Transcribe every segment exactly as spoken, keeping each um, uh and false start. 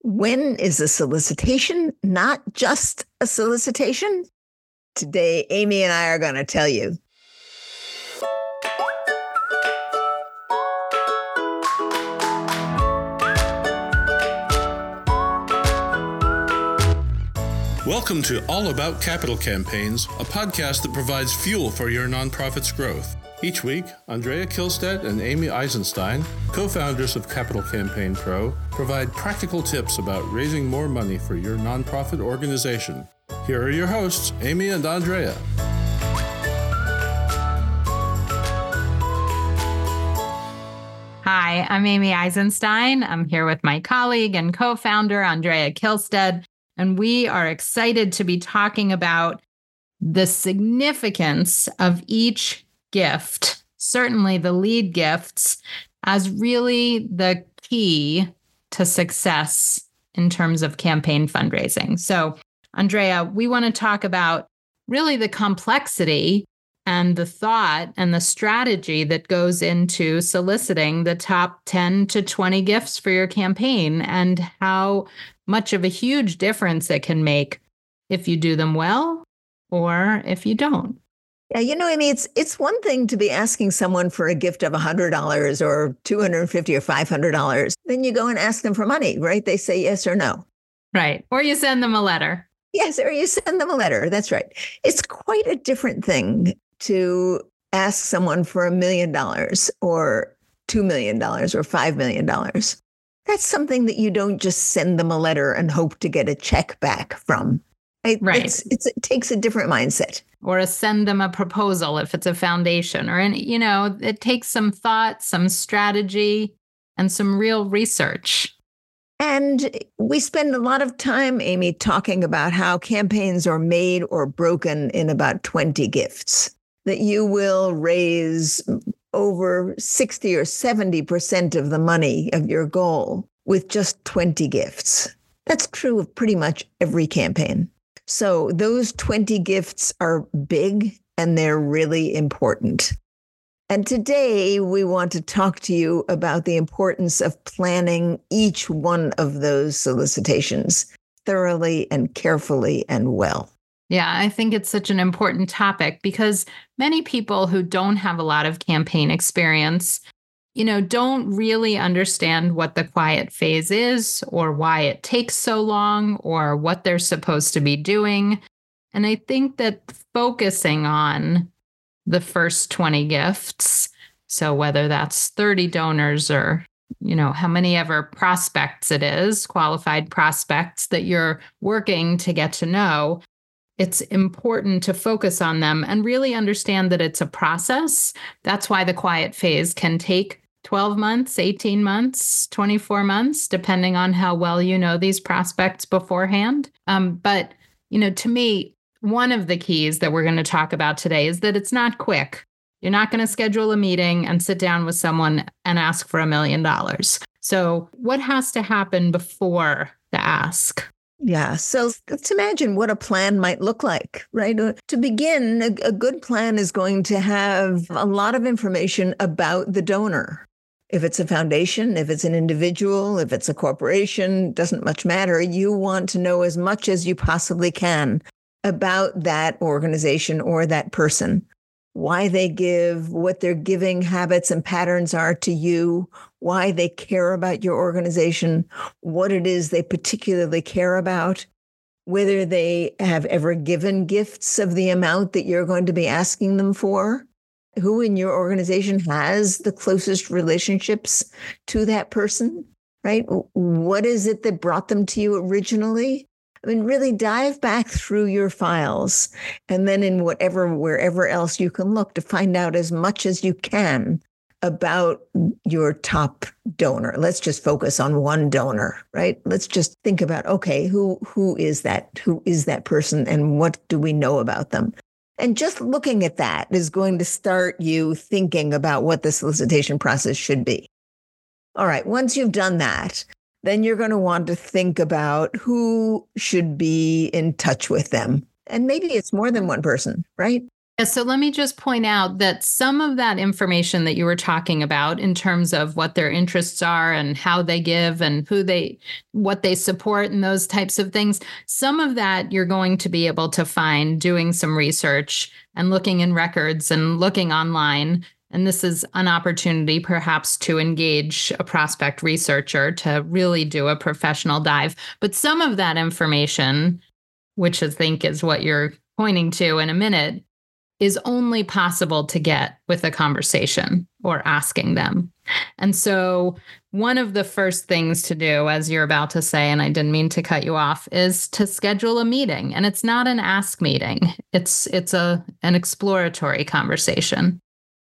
When is a solicitation not just a solicitation? Today, Amy and I are going to tell you. Welcome to All About Capital Campaigns, a podcast that provides fuel for your nonprofit's growth. Each week, Andrea Kihlstedt and Amy Eisenstein, co-founders of Capital Campaign Pro, provide practical tips about raising more money for your nonprofit organization. Here are your hosts, Amy and Andrea. Hi, I'm Amy Eisenstein. I'm here with my colleague and co-founder, Andrea Kihlstedt, and we are excited to be talking about the significance of each gift, certainly the lead gifts, as really the key to success in terms of campaign fundraising. So, Andrea, we want to talk about really the complexity and the thought and the strategy that goes into soliciting the top ten to twenty gifts for your campaign and how much of a huge difference it can make if you do them well or if you don't. Yeah, you know, Amy, it's it's one thing to be asking someone for a gift of one hundred dollars or two hundred fifty dollars or five hundred dollars. Then you go and ask them for money, right? They say yes or no. Right. Or you send them a letter. Yes, or you send them a letter. That's right. It's quite a different thing to ask someone for a million dollars or two million dollars or five million dollars. That's something that you don't just send them a letter and hope to get a check back from. Right. Right. It's, it's, it takes a different mindset. Or a send them a proposal if it's a foundation or any, you know, it takes some thought, some strategy, and some real research. And we spend a lot of time, Amy, talking about how campaigns are made or broken in about twenty gifts, that you will raise over sixty or seventy percent of the money of your goal with just twenty gifts. That's true of pretty much every campaign. So those twenty gifts are big and they're really important. And today we want to talk to you about the importance of planning each one of those solicitations thoroughly and carefully and well. Yeah, I think it's such an important topic because many people who don't have a lot of campaign experience, you know, don't really understand what the quiet phase is or why it takes so long or what they're supposed to be doing. And I think that focusing on the first twenty gifts, so whether that's thirty donors or, you know, how many ever prospects it is, qualified prospects that you're working to get to know, it's important to focus on them and really understand that it's a process. That's why the quiet phase can take twelve months, eighteen months, twenty-four months, depending on how well you know these prospects beforehand. Um, but, you know, to me, one of the keys that we're going to talk about today is that it's not quick. You're not going to schedule a meeting and sit down with someone and ask for a million dollars. So what has to happen before the ask? Yeah. So let's imagine what a plan might look like, right? To begin, a, a good plan is going to have a lot of information about the donor. If it's a foundation, if it's an individual, if it's a corporation, doesn't much matter. You want to know as much as you possibly can about that organization or that person, why they give, what their giving habits and patterns are to you, why they care about your organization, what it is they particularly care about, whether they have ever given gifts of the amount that you're going to be asking them for, who in your organization has the closest relationships to that person, right? What is it that brought them to you originally? I mean, really dive back through your files and then in whatever, wherever else you can look to find out as much as you can about your top donor. Let's just focus on one donor, right? Let's just think about, okay, who who is that? Who is that person and what do we know about them? And just looking at that is going to start you thinking about what the solicitation process should be. All right, once you've done that, then you're going to want to think about who should be in touch with them. And maybe it's more than one person, right? Yeah, so let me just point out that some of that information that you were talking about in terms of what their interests are and how they give and who they, what they support and those types of things, some of that you're going to be able to find doing some research and looking in records and looking online. And this is an opportunity perhaps to engage a prospect researcher to really do a professional dive. But some of that information, which I think is what you're pointing to in a minute, is only possible to get with a conversation or asking them. And so one of the first things to do, as you're about to say, and I didn't mean to cut you off, is to schedule a meeting. And it's not an ask meeting. It's it's a an exploratory conversation.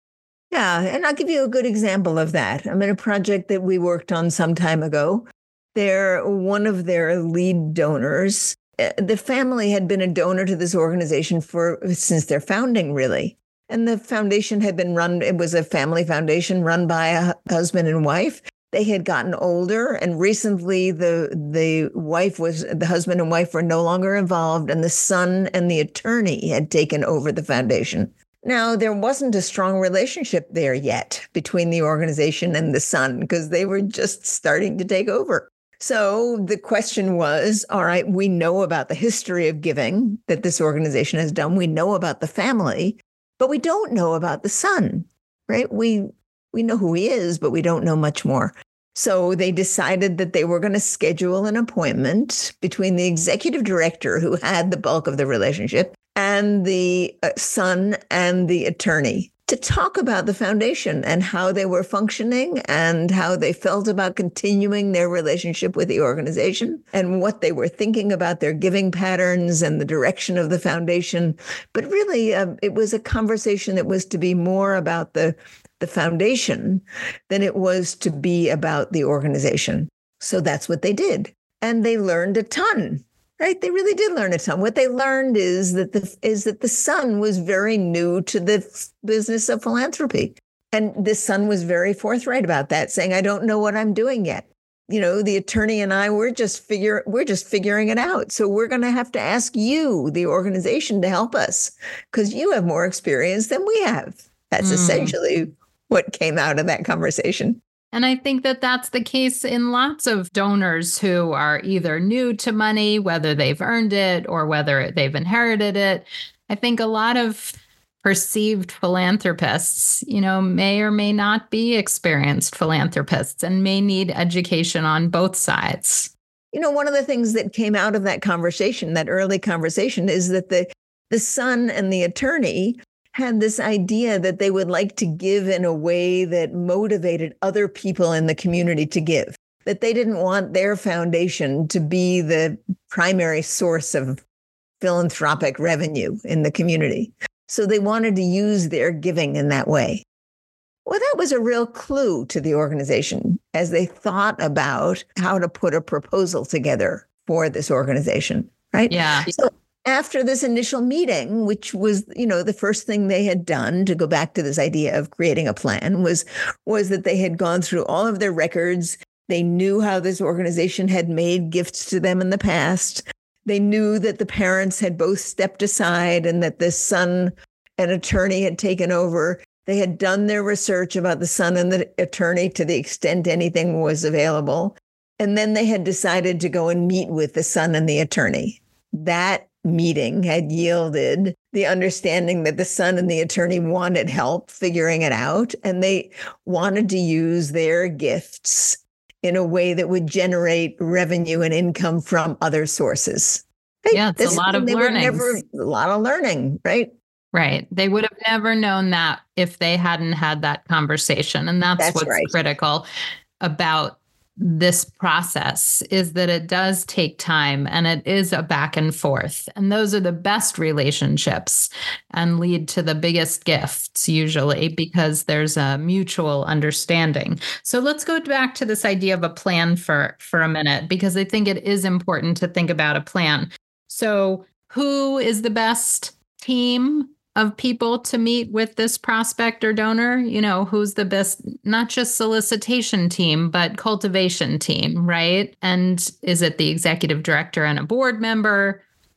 Yeah, and I'll give you a good example of that. I'm in a project that we worked on some time ago. They're one of their lead donors. The family had been a donor to this organization for since their founding, really. And the foundation had been run, it was a family foundation run by a husband and wife. They had gotten older, and recently the the wife was, the husband and wife were no longer involved, and the son and the attorney had taken over the foundation. Now, there wasn't a strong relationship there yet between the organization and the son, because they were just starting to take over. So the question was, all right, we know about the history of giving that this organization has done. We know about the family, but we don't know about the son, right? We we know who he is, but we don't know much more. So they decided that they were going to schedule an appointment between the executive director, who had the bulk of the relationship, and the uh, son and the attorney, to talk about the foundation and how they were functioning and how they felt about continuing their relationship with the organization and what they were thinking about their giving patterns and the direction of the foundation. But really, uh, it was a conversation that was to be more about the, the foundation than it was to be about the organization. So that's what they did. And they learned a ton. Right. They really did learn a ton. What they learned is that the is that the son was very new to the business of philanthropy. And the son was very forthright about that, saying, I don't know what I'm doing yet. You know, the attorney and I, we're just figure we're just figuring it out. So we're going to have to ask you, the organization, to help us, because you have more experience than we have. That's mm. essentially what came out of that conversation. And I think that that's the case in lots of donors who are either new to money, whether they've earned it or whether they've inherited it. I think a lot of perceived philanthropists, you know, may or may not be experienced philanthropists and may need education on both sides. You know, one of the things that came out of that conversation, that early conversation, is that the the son and the attorney had this idea that they would like to give in a way that motivated other people in the community to give, that they didn't want their foundation to be the primary source of philanthropic revenue in the community. So they wanted to use their giving in that way. Well, that was a real clue to the organization as they thought about how to put a proposal together for this organization, right? Yeah. So after this initial meeting, which was, you know, the first thing they had done, to go back to this idea of creating a plan, was, was that they had gone through all of their records. They knew how this organization had made gifts to them in the past. They knew that the parents had both stepped aside and that the son and attorney had taken over. They had done their research about the son and the attorney to the extent anything was available. And then they had decided to go and meet with the son and the attorney. That meeting had yielded the understanding that the son and the attorney wanted help figuring it out, and they wanted to use their gifts in a way that would generate revenue and income from other sources. Right? Yeah, it's this, a lot of learning. Never, a lot of learning, right? Right. They would have never known that if they hadn't had that conversation. And that's, that's what's right. critical about this process, is that it does take time and it is a back and forth. And those are the best relationships and lead to the biggest gifts usually, because there's a mutual understanding. So let's go back to this idea of a plan for, for a minute, because I think it is important to think about a plan. So who is the best team of people to meet with this prospect or donor? You know, who's the best, not just solicitation team, but cultivation team, right? And is it the executive director and a board member?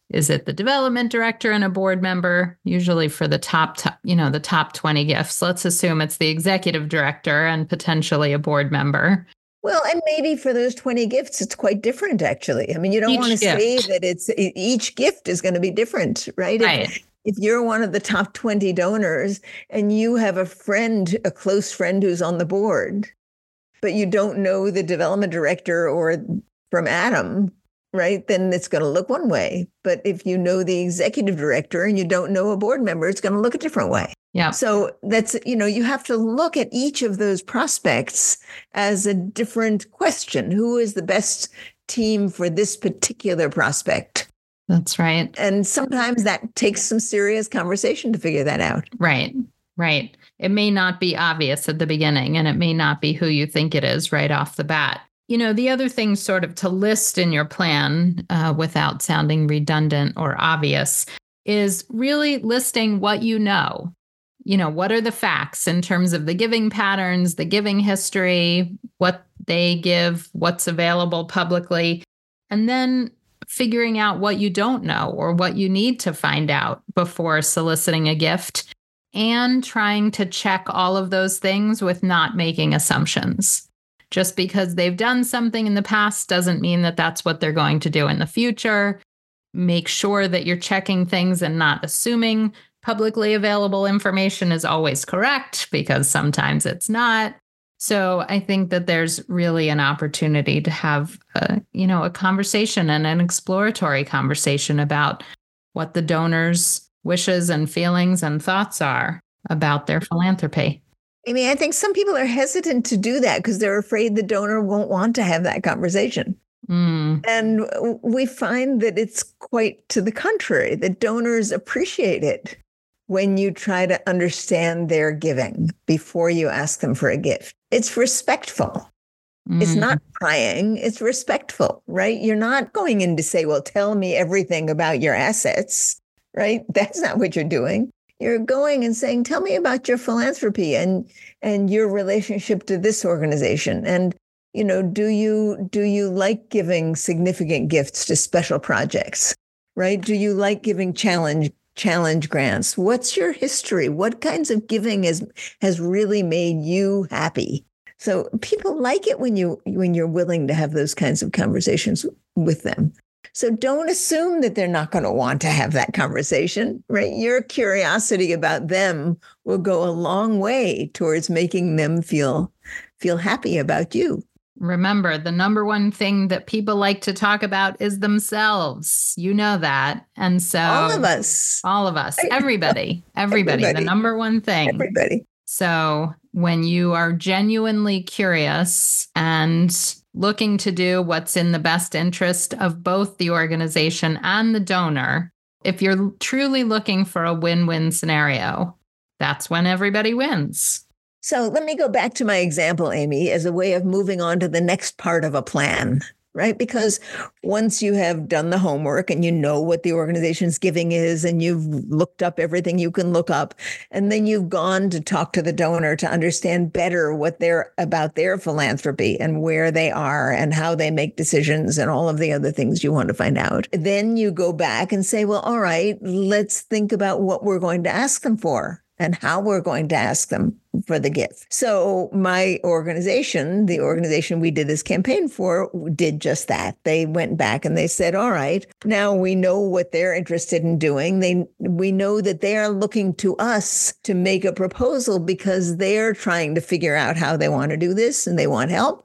Is it the development director and a board member? Usually for the top, top, you know, the top twenty gifts. Let's assume it's the executive director and potentially a board member. Well, and maybe for those twenty gifts, it's quite different, actually. I mean, you don't Each want to gift. say that it's each gift is going to be different, right? Right. If, if you're one of the top twenty donors and you have a friend, a close friend who's on the board, but you don't know the development director or from Adam, right? Then it's going to look one way. But if you know the executive director and you don't know a board member, it's going to look a different way. Yeah. So that's, you know, you have to look at each of those prospects as a different question. Who is the best team for this particular prospect? That's right. And sometimes that takes some serious conversation to figure that out. Right. Right. It may not be obvious at the beginning, and it may not be who you think it is right off the bat. You know, the other thing sort of to list in your plan uh, without sounding redundant or obvious is really listing what you know. You know, what are the facts in terms of the giving patterns, the giving history, what they give, what's available publicly, and then figuring out what you don't know or what you need to find out before soliciting a gift, and trying to check all of those things with not making assumptions. Just because they've done something in the past doesn't mean that that's what they're going to do in the future. Make sure that you're checking things and not assuming publicly available information is always correct, because sometimes it's not. So I think that there's really an opportunity to have a, you know, a conversation and an exploratory conversation about what the donor's wishes and feelings and thoughts are about their philanthropy. I mean, I think some people are hesitant to do that because they're afraid the donor won't want to have that conversation. Mm. And we find that it's quite to the contrary, that donors appreciate it when you try to understand their giving before you ask them for a gift. It's respectful. Mm. It's not prying, it's respectful, right? You're not going in to say, well, tell me everything about your assets, right? That's not what you're doing. You're going and saying, tell me about your philanthropy and and your relationship to this organization. And, you know, do you do you like giving significant gifts to special projects, right? Do you like giving challenge challenge grants? What's your history? What kinds of giving has has really made you happy? So people like it when you when you're willing to have those kinds of conversations with them. So don't assume that they're not going to want to have that conversation, right? Your curiosity about them will go a long way towards making them feel feel happy about you. Remember, the number one thing that people like to talk about is themselves. You know that. And so all of us, all of us, everybody, everybody, everybody. The number one thing. Everybody. So when you are genuinely curious and looking to do what's in the best interest of both the organization and the donor, if you're truly looking for a win-win scenario, that's when everybody wins. So let me go back to my example, Amy, as a way of moving on to the next part of a plan, right? Because once you have done the homework and you know what the organization's giving is, and you've looked up everything you can look up, and then you've gone to talk to the donor to understand better what they're about their philanthropy and where they are and how they make decisions and all of the other things you want to find out. Then you go back and say, well, all right, let's think about what we're going to ask them for and how we're going to ask them for the gift. So my organization, the organization we did this campaign for, did just that. They went back and they said, all right, now we know what they're interested in doing. They, we know that they are looking to us to make a proposal because they're trying to figure out how they want to do this and they want help.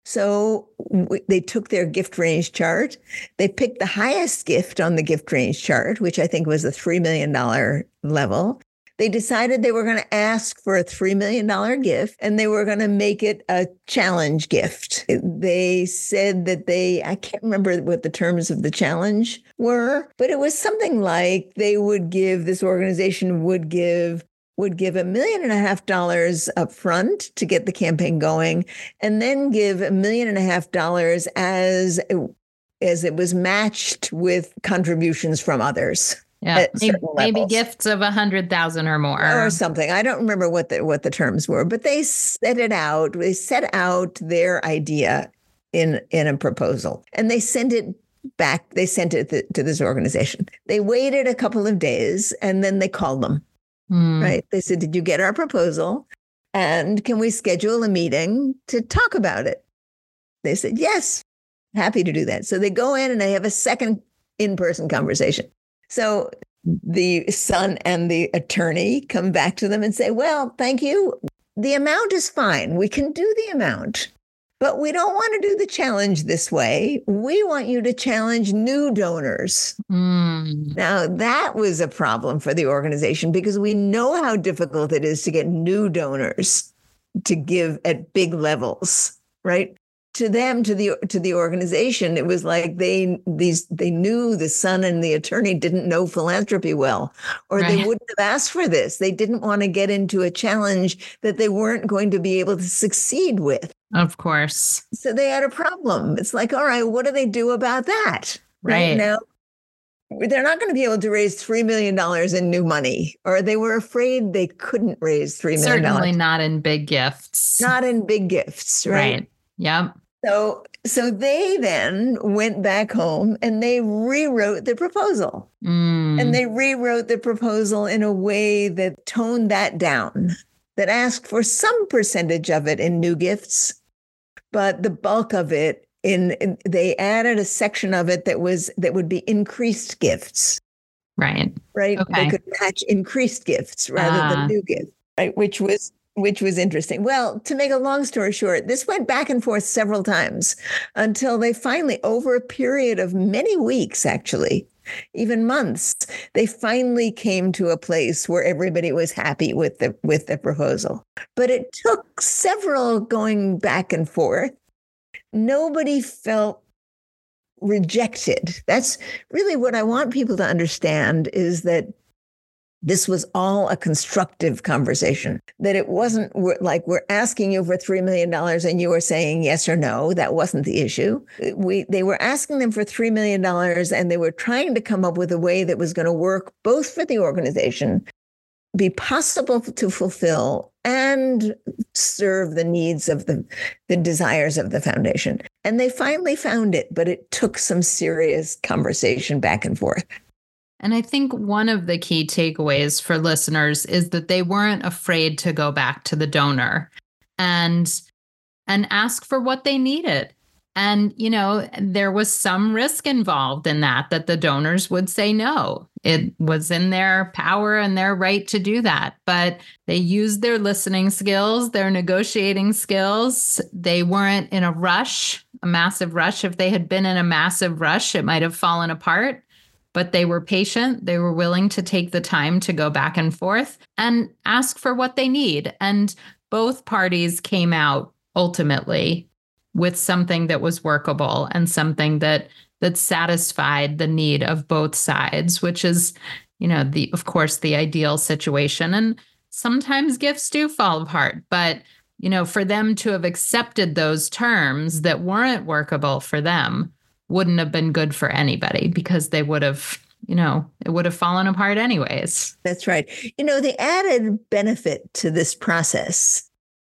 So w- they took their gift range chart. They picked the highest gift on the gift range chart, which I think was the three million dollars level. They decided they were going to ask for a three million dollars gift, and they were going to make it a challenge gift. They said that they, I can't remember what the terms of the challenge were, but it was something like they would give, this organization would give, would give a million and a half dollars up front to get the campaign going, and then give a million and a half dollars as, as it was matched with contributions from others. Yeah, maybe, maybe gifts of a hundred thousand or more, or something. I don't remember what the what the terms were, but they set it out. They set out their idea in in a proposal, and they sent it back, they sent it th- to this organization. They waited a couple of days and then they called them, mm. right? They said, did you get our proposal? And can we schedule a meeting to talk about it? They said, yes, happy to do that. So they go in and they have a second in-person conversation. So the son and the attorney come back to them and say, well, thank you. The amount is fine. We can do the amount, but we don't want to do the challenge this way. We want you to challenge new donors. Mm. Now, that was a problem for the organization because we know how difficult it is to get new donors to give at big levels, right? To them, to the to the organization, it was like they these they knew the son and the attorney didn't know philanthropy well, or right. they wouldn't have asked for this. They didn't want to get into a challenge that they weren't going to be able to succeed with. Of course. So they had a problem. It's like, all right, what do they do about that? Right, right now, they're not going to be able to raise three million dollars in new money, or they were afraid they couldn't raise three million dollars. Certainly not in big gifts. Not in big gifts, right? Right. Yep. So, so they then went back home and they rewrote the proposal. Mm. And they rewrote the proposal in a way that toned that down, that asked for some percentage of it in new gifts, but the bulk of it in, in they added a section of it that was that would be increased gifts. Right. Right. Okay. They could match increased gifts rather uh. than new gifts, right? Which was Which was interesting. Well, to make a long story short, this went back and forth several times until they finally, over a period of many weeks, actually, even months, they finally came to a place where everybody was happy with the with the proposal. But it took several going back and forth. Nobody felt rejected. That's really what I want people to understand, is that this was all a constructive conversation, that it wasn't like we're asking you for three million dollars and you were saying yes or no. That wasn't the issue. We, they were asking them for three million dollars and they were trying to come up with a way that was going to work both for the organization, be possible to fulfill, and serve the needs of the, the desires of the foundation. And they finally found it, but it took some serious conversation back and forth. And I think one of the key takeaways for listeners is that they weren't afraid to go back to the donor and and ask for what they needed. And, you know, there was some risk involved in that, that the donors would say no. It was in their power and their right to do that. But they used their listening skills, their negotiating skills. They weren't in a rush, a massive rush. If they had been in a massive rush, it might have fallen apart. But they were patient. They were willing to take the time to go back and forth and ask for what they need. And both parties came out ultimately with something that was workable and something that that satisfied the need of both sides, which is, you know, the of course, the ideal situation. And sometimes gifts do fall apart. But, you know, for them to have accepted those terms that weren't workable for them wouldn't have been good for anybody, because they would have, you know, it would have fallen apart anyways. That's right. You know, the added benefit to this process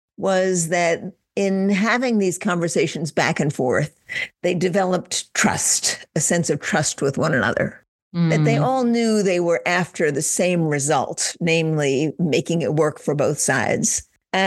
was that in having these conversations back and forth, they developed trust, a sense of trust with one another, mm. that they all knew they were after the same result, namely making it work for both sides.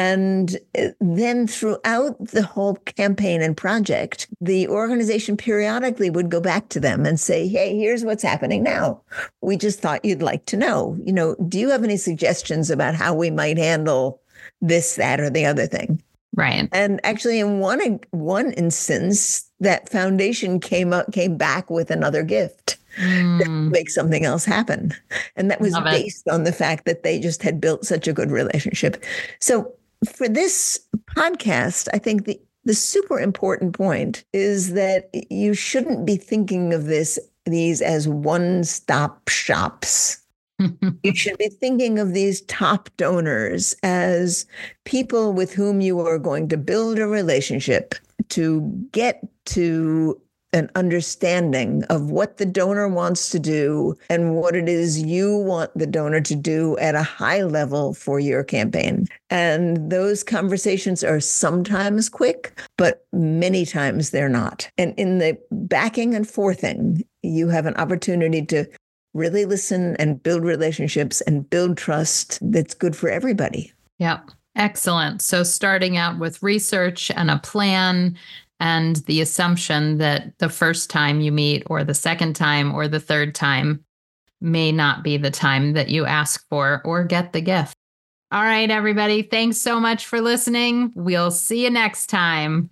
And then throughout the whole campaign and project, the organization periodically would go back to them and say, hey, here's what's happening now. We just thought you'd like to know. You know, do you have any suggestions about how we might handle this, that, or the other thing? Right. And actually, in one one instance, that foundation came up, came back with another gift mm. that would make something else happen. And that was Love based it. on the fact that they just had built such a good relationship. So for this podcast, I think the, the super important point is that you shouldn't be thinking of this these as one-stop shops. You should be thinking of these top donors as people with whom you are going to build a relationship to get to an understanding of what the donor wants to do and what it is you want the donor to do at a high level for your campaign. And those conversations are sometimes quick, but many times they're not. And in the backing and forthing, you have an opportunity to really listen and build relationships and build trust that's good for everybody. Yep. Excellent. So starting out with research and a plan, and the assumption that the first time you meet or the second time or the third time may not be the time that you ask for or get the gift. All right, everybody. Thanks so much for listening. We'll see you next time.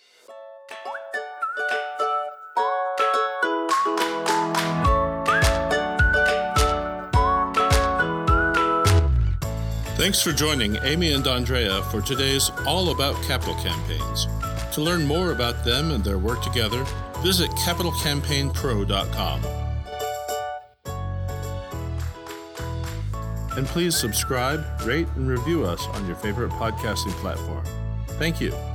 Thanks for joining Amy and Andrea for today's All About Capital Campaigns. To learn more about them and their work together, visit capital campaign pro dot com. And please subscribe, rate, and review us on your favorite podcasting platform. Thank you.